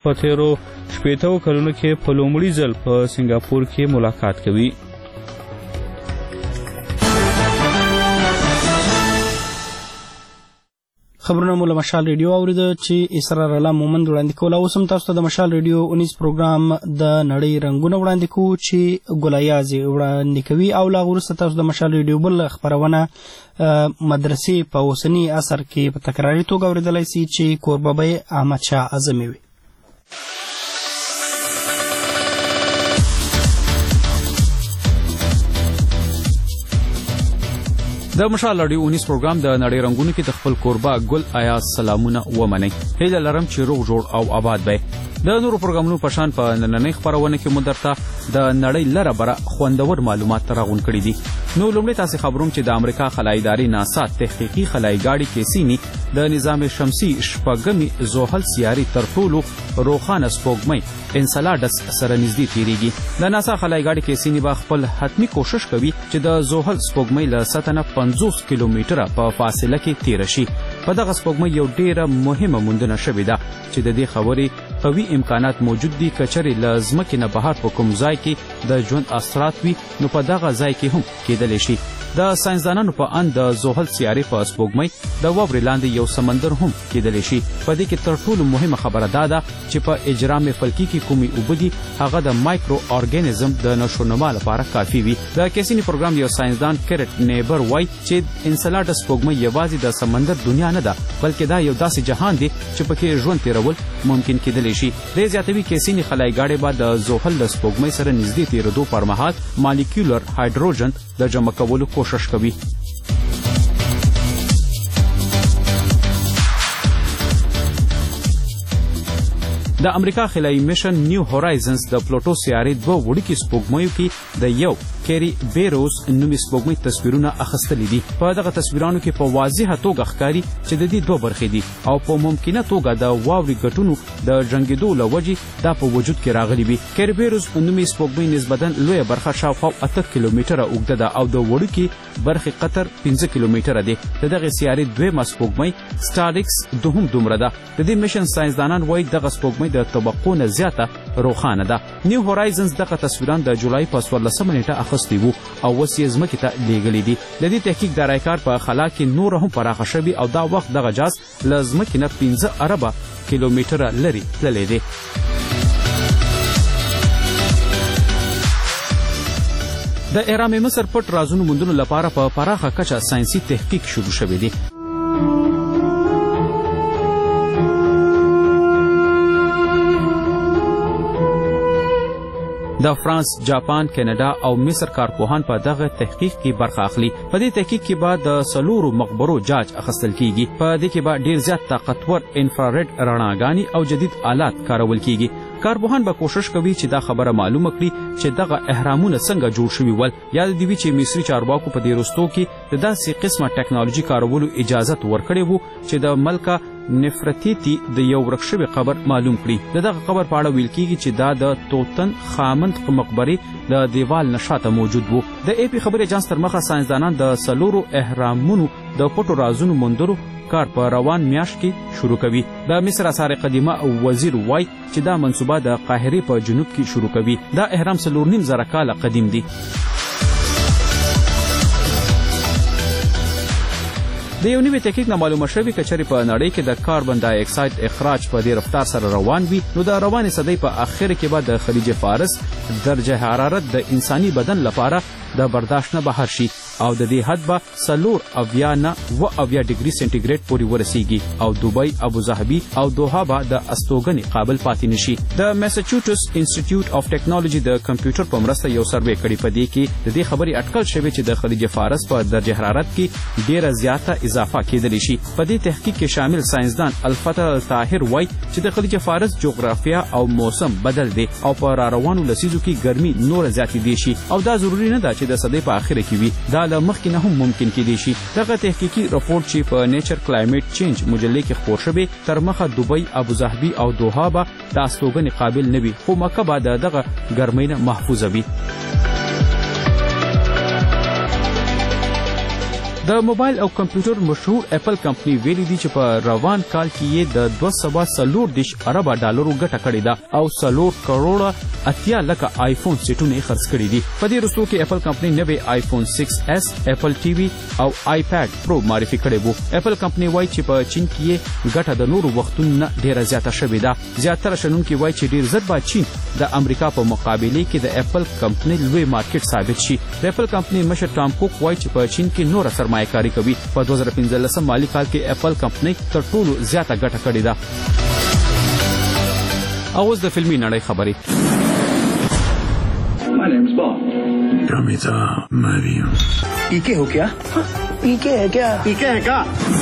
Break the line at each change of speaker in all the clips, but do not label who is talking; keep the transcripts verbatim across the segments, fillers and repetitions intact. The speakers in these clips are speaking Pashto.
په تیرو شپېتو کلونو کې په لومړي ځل په سنګاپور کې ملاقات کوي.
خبرونه مو له مشال ریډیو اوریده چې اسرار الله مومند وړاندې کول. اوس هم تاسو ته د مشال ریډیو اونیس پروګرام د نړۍ رنګونه وړاندې کوو چې ګلایازې وړاندې کوي او لا وروسته تاسو د مشال ریډیو بل خبرونه مدرسې په اوسني عصر کې په تکراري توګه اوریدلی سي چې کوربابی احمد شاه اعظمي وي.
د مشال ریډیو اونیس پروګرام د نړۍ رنګونو کې د خپل کوربه ګل ایاز سلامونه ومنئ. هیله لرم چې روغ جوړ او آباد وئ. د نورو پروګرامونو په شان په نننۍ خپرونه کې مو درته د نړۍ لره بره خوندور معلومات راغون کړي دي. نو لومړی تاسې خبروم چې د امریکا خلایي ادارې ناسا تحقیقي خلایي ګاډي کیسیني د نظام شمسي شپږمې زحل سیارې تر ټولو روښانه سپوږمۍ انسلادس سره نږدې تیریږي. د ناسا خلایي ګاډي کیسیني به خپل حتمي کوشش کوي چې د زحل سپوږمۍ له سطح نه پنځوس کیلومتره په فاصله کې تیره شي. په دغه سپوږمۍ یو ډیره مهمه موندنه شوې ده چې د دې خبرې قوي امکانات موجود دي که چېرې له ځمکې نه بهر په کوم ځای کې د ژوند اثرات وي نو په دغه ځای کې هم کیدلی شي. د ساینسدانانو په اند د زحل سیارې په سپوږمۍ د واورې لاندې یو سمندر هم کیدلی شي. په دې کې تر ټولو مهمه خبره دا ده چې په اجرام فلکي کې کومې اوبه دي هغه د مایکرو ارګانیزم د نشونما لپاره کافي وي. د کیسیني پروګرام یو ساینسدان کرټ نیبر وایي چې انسلادس سپوږمۍ یوازې د سمندر دنیا نه ده بلکې دا یو داسې جهان دی چې پکې ژوند تیرول ممکن کیدلی شي. دی زیاتوي کیسیني خلایي ګاډي به د زحل له سپوږمۍ سره نږدې تیرېدو پر مهال مالیکولر هایدروجن د جمع کولو کوشش کوي. د امریکا خلایي میشن نیو هورایزنز د پلوټو سیارې دوه وړوکي سپوږمیو کې د یو کیری بیروز نومي سپوږمۍ تصویرونه اخیستلي دي. په دغه تصویرانو کې په واضحه توګه ښکاري چې د دې دوه برخې دي او په ممکنه توګه د واورې ګټونو د جنګېدو له وجې دا په وجود کې راغلي وي. کیری بیروز نومي سپوږمۍ نسبتاً لویه برخه شاوخوا اته کیلومتره اوږده ده او د وړوکي برخې قطر پنځه کیلومتره دی. د دغې سیارې دویمه سپوږمۍ سټاریکس دوهم دومره ده. د دې میشن ساینسدانان وایي دغه سپوږمۍ د طبقو نه زیاته روښانه ده. نیو هورایزنز دغه تصویران د جولای په څوارلسمه نیټه اخیستي وو او اوس یې ځمکې ته لیږلي دي. د دې تحقیق د رایکار په خلا کې نوره هم پراخه شوي او دا وخت دغه جاز له ځمکې نه پنځه اربه کیلومتره لرې تللی دی. د اهرام مصر پټ رازونو موندلو لپاره په پراخه کچه ساینسي تحقیق شروع شوی دی. د فرانس، جاپان، کینیډا او مصر کارپوهان په دغه تحقیق کې برخه اخلي. په دې تحقیق کې به د څلورو مقبرو جاج اخیستل کیږي. په دې کې به ډیر زیات طاقتور انفراريډ رڼاګانې او جدید آلات کارول کیږي. کارپوهان به کوشش کوي چې دا خبره معلومه کړي چې دغه اهرامونه څنګه جوړ شوي ول. یاد دې وي چې مصري چارواکو په دې وروستو کې د داسې قسمه ټکنالوژي کارولو اجازت ورکړی وو چې د ملکه نفرتیتی د یو ورک شوي قبر معلوم کړي. د دغه قبر په اړه ویل کیږي چې دا د توتن خامند مقبرې د دیوال نشاته موجود وو. د ای پی خبرې اجانس تر مخه ساینسدانان د څلورو اهرامونو د پټو رازونو موندلو کار په روان میاشت کې شروع کوي. د مصر آثار قدیمه او وزیر وای چې دا منصوبه د قاهرې په جنوب کې شروع کوي. دا اهرام څلور نیم زره کاله قدیم دی. د یو نوي تحقیق نه معلومه شوي که چېرې په نړۍ کې د کاربن دای اکساید اخراج په دې رفتار سره روان وي نو د روانې صدۍ په اخر کې به د خلیج فارس درجه حرارت د انساني بدن لپاره د برداشت نه بهر شي او د دې حد به څلور اویا نه اوه اویا ډیګري سنټیګریډ پورې ورسیږي او دوبۍ، ابوظهبي او دوحه به د استوګنې قابل پاتې نشي. د میساچوسټس انسټیټیوټ اف ټیکنالوژي د کمپیوټر په مرسته یو سروې کړی. په دې کې د دې خبرې اټکل شوی چې د خلیج فارس په درجه حرارت کې ډیره زیاته اضافه کېدلی شي. په دې تحقیق کې شامل ساینسدان الفتح الطاهر وایي چې د خلیج فارس جغرافیه او موسم بدل دی او په راروانو لسیزو کې ګرمي نور زیاتېدی شي او دا ضروري نه ده چې د صدۍ په اخر کې وي. دا له مخکې نه هم ممکن کېدی شي. دغه تحقیقي رپورټ چې په نیچر کلایمیټ چینج مجلې کې خپور شوی تر مخه دوبۍ، ابوظهبي او دوحه به د استوګنې قابل نه وي خو مکه به د دغه ګرمۍ نه محفوظه وي. د د موبایل او کمپیوټر مشهور اپل کمپنی ویلي دي چې په روان کال کې یې د دوه سوه څلور دېرش اربه ډالرو ګټه کړې ده او څلور کروړه اتیا لکه آیفون سیټونه یې خرڅ کړي دي. په دې وروستو کې اپل کمپنی نوې آیفون سکس ایس، اپل ټي وي او آیپاد پرو معرفي کړي وو. اپل کمپنی وایي چې په چین کې یې ګټه د نورو وختونو نه ډیره زیاته شوې ده. زیاتره شنونکي وایي چې ډیر زر به چین د امریکا په مقابله کې د اپل کمپنی لوی مارکیټ ثابت شي. د اپل کمپنی مشر ټام کوک وایي چې په چین کې نور سرمایه‌کاري کوي. په دوه زره پنځلسم مالي کال کې اپل کمپنی تر ټولو زیاته ګټه کړې ده. اوس د فلمي نړۍ خبرې.
My name's Bob.
Ramita Mariam.
¿Y qué ho kya? ¿Y qué है क्या? ¿Y qué है क्या?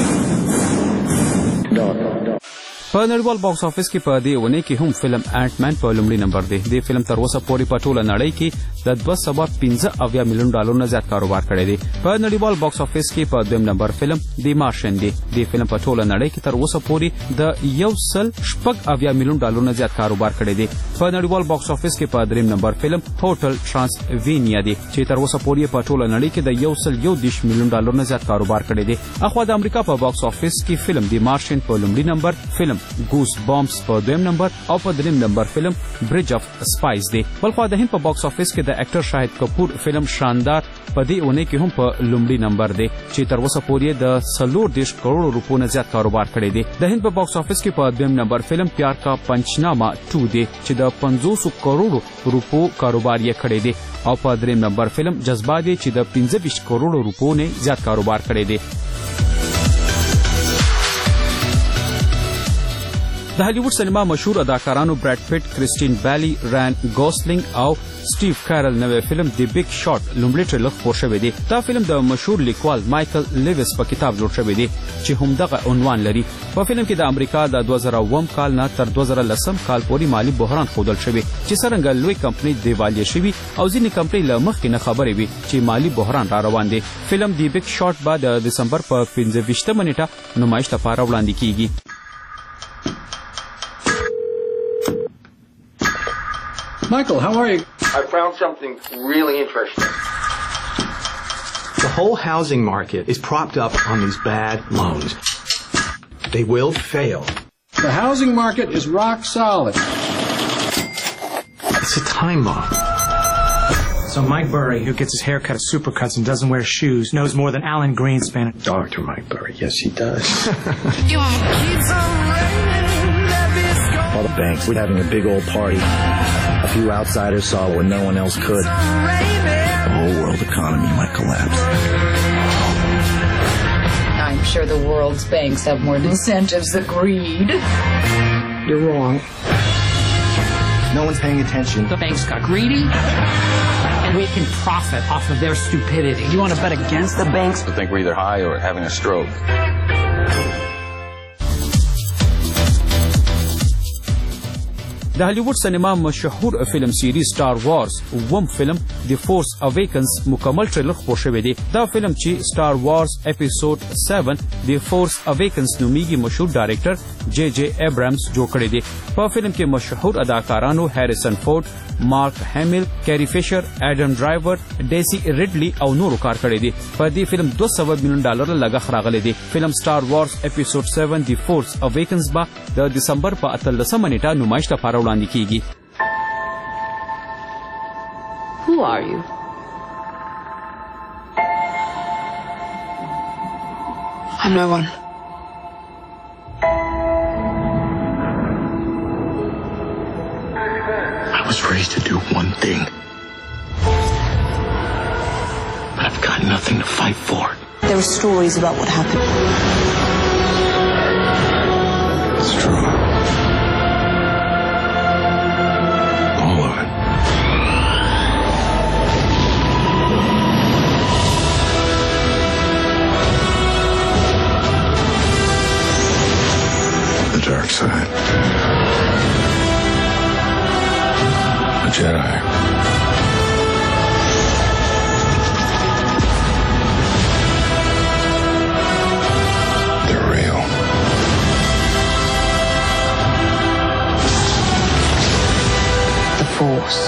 Dot.
په نړیوال باکس افیس کې په دې ونه کې هم فلم انټ مین په لومړي نمبر دی. د فلم تر اوسه پورې په ټوله نړۍ کې د دوه سوه پنځه اویا میلیون ډالرو نه زیات کاروبار کړی دی. په نړیوال باکس افیس کې په دویم نمبر فلم دی مارشن دی. د فلم په ټوله نړۍ کې تر اوسه پورې د یو سل شپږ اویا میلیون ډالرو نه زیات کاروبار کړی دی. په نړیوال باکس افیس کې په دریم نمبر فلم هوټل ترانسوینیا دی چې تر اوسه پورې په ټوله نړۍ کې د یو سل یو دېرش میلیون ډالرو نه زیات کاروبار کړی دی. اخوا د امریکا په باکس افیس کې فلم دی مارشن په لومړي نمبر، فلم ګوس بامز په دویم نمبر او په دریم نمبر فلم برج اف سپایس دی. بلخوا د هند په باکس افیس کې د اکټر شاهد کپور فلم شاندار په دې اونۍ کې هم په لومړي نمبر دی چې تر اوسه پورې د څلور دېرش کروڑو روپو نه زیات کاروبار کړی دی. د هند په باکس افیس کې په دویم نمبر فلم پیار کا پنچنامه ټو دی چې د پنځوس کروڑو روپو کاروبار یې کړی دی او په دریم نمبر فلم جذبه دی چې د پنځه ویشت کروڑو روپو نه زیات کاروبار کړی دی. د هالیوډ سینما مشهور اداکارانو براد پیټ، کریسټین بیلی، ران ګوسلینګ او سټیو کارل نوې فلم دی بیگ شاټ لومړی ټریلر خپور شوی دی. دا فلم د مشهور لیکوال مایکل لیویس په کتاب جوړ شوی دی چې همدغه عنوان لري. په فلم کې د امریکا د دوه زره اووم کال نه تر دوه زره لسم کال پورې مالی بحران ښودل شوی چې څرنګه لوی کمپنۍ دیوالیه شوي او ځینې کمپنۍ له مخکې نه خبرې وي چې مالی بحران را روان دی. فلم دی بیگ شاټ به د دسمبر په پنځه ویشتمه نیټه نمایش لپاره وړاندې کیږي.
Michael, how are you?
I found something really interesting.
The whole housing market is propped up on these bad loans. They will fail.
The housing market is rock solid.
It's a time bomb.
So Mike Burry, who gets his hair cut at Supercuts and doesn't wear shoes, knows more than Alan Greenspan.
Doctor Mike Burry, yes he does.
All the banks were having a big old party. A few outsiders saw what no one else could. The whole world economy might collapse.
I'm sure the world's banks have more incentives than greed.
You're wrong.
No one's paying attention.
The banks got greedy, and we can profit off of their stupidity.
You want to bet against the banks?
I think we're either high or having a stroke.
د هالیوډ سینما مشهور فلم سیریز سٹار وارز وم فلم دی فورس اویکنز مکمل ټریلر خپور شوی دی. دا فلم چې سٹار وارز اپیزود سیون دی فورس اویکنز نومیږي مشهور ډایرکټر جے جے ایبرامز جوړ کړی دی. په فلم کې مشهور اداکارانو هیریسن فورد، مارک همیل، کیری فیشر، ایډم ډرایور، ډیسی ریډلی او نورو کار کړی دی. په دې فلم دوه سوه میلیون ډالر لګښت راغلی دی. فلم سٹار وارز اپیزود سیون دی فورس اویکنز به د دسمبر په اتلسمه نیټه نمایش لپاره وړاندې کیږي.
Who are you?
I'm no one.
I was raised to do one thing. But I've got nothing to fight for.
There are stories about what happened.
It's true. All of it. The dark side. A Jedi. They're real.
The Force.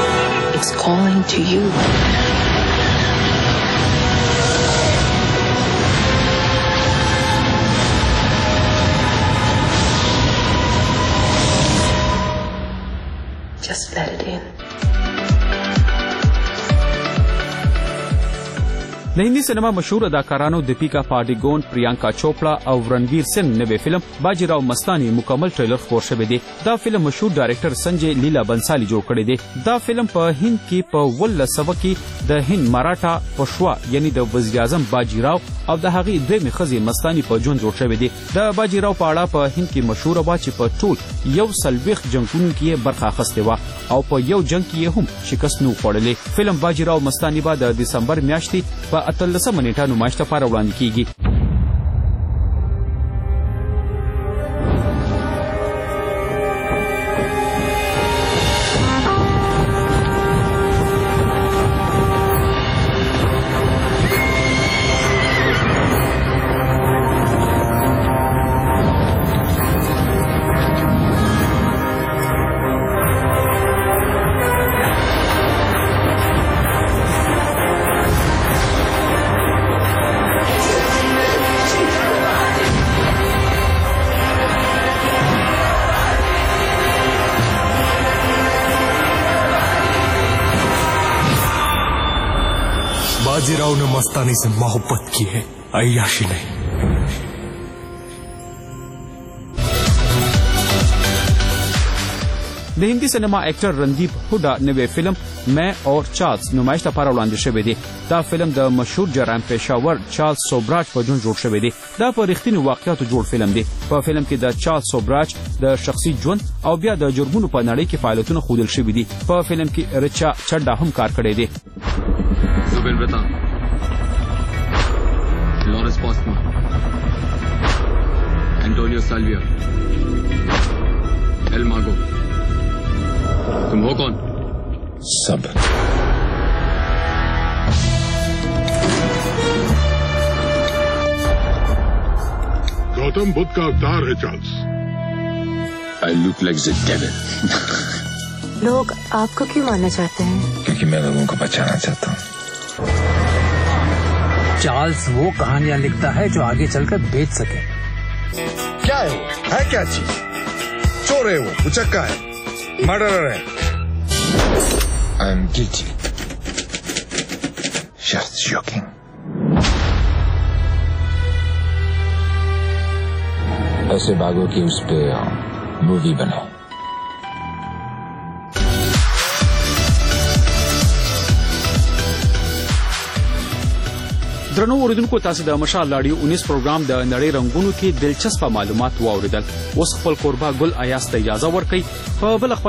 It's calling to you. Just let it in.
د هندي سینما مشهور اداکارانو دیپیکا پاډیګون، پریانکا چوپړا او رنویر سنگ نوې فلم باجیراو مستانی مکمل ټریلر خپور شوی دی. دا فلم مشهور ډایرکټر سنجے لیلا بنسالی جوړ کړی دی. دا فلم په هند کې په ولس سبا کې د هند مراټا پښوا یعنی د وزیر اعظم باجیراو او د هغې دویمې ښځې مستانی په ژوند جوړ شوی دی. د باجیراو په اړه په هند کې مشهوره وه چې په ټول یو څلوېښت جنګونو کې یې برخه اخیستې وه او په یو جنګ کې یې هم شکست نه و خوړلی. فلم باجیراو مستانی به د دسمبر میاشتې په اتلسمه نیټه نمایش لپاره وړاندې کیږي.
बाजीराव ने मस्तानी से मोहब्बत की है, अय्याशी नहीं.
د هندي سینما اکټر رندیپ هوډا نوې فلم مې اور چارلز نمایش لپاره وړاندې شوی دی. دا فلم د مشهور جرایم پیشاور چارلز سوبراج په ژوند جوړ شوی دی. دا په رښتینو واقعیاتو جوړ فلم دی. په فلم کې د چارلز سوبراج د شخصي ژوند او بیا د جرمونو په نړۍ کې فعالیتونه ښودل شوي دي. په فلم کې رچا چډا هم کار کړی دی.
زبیر بتا لارنس پاستمان Antonio Salvia L मागो तुम हो कौन?
सब
गौतम बुद्ध का अवतार है Charles.
I look like the devil.
लोग आपको क्यों मानना चाहते हैं?
क्योंकि मैं लोगों को बचाना चाहता हूँ.
चार्ल्स वो कहानियां लिखता है जो आगे चलकर बेच सके.
क्या है वो? है क्या चीज? चोर है वो, उचक्का है, मर्डरर है.
I am guilty. Just joking. ऐसे बागों की उस पे मूवी बने.
درنو اوریدونکو، تاسو د مشال رادیو اونیس پروګرام د نړۍ رنگونو کې دلچسپ معلومات واوریدل. اوس خپل کوربه ګل ایاز ته اجازه ورکړئ. په بل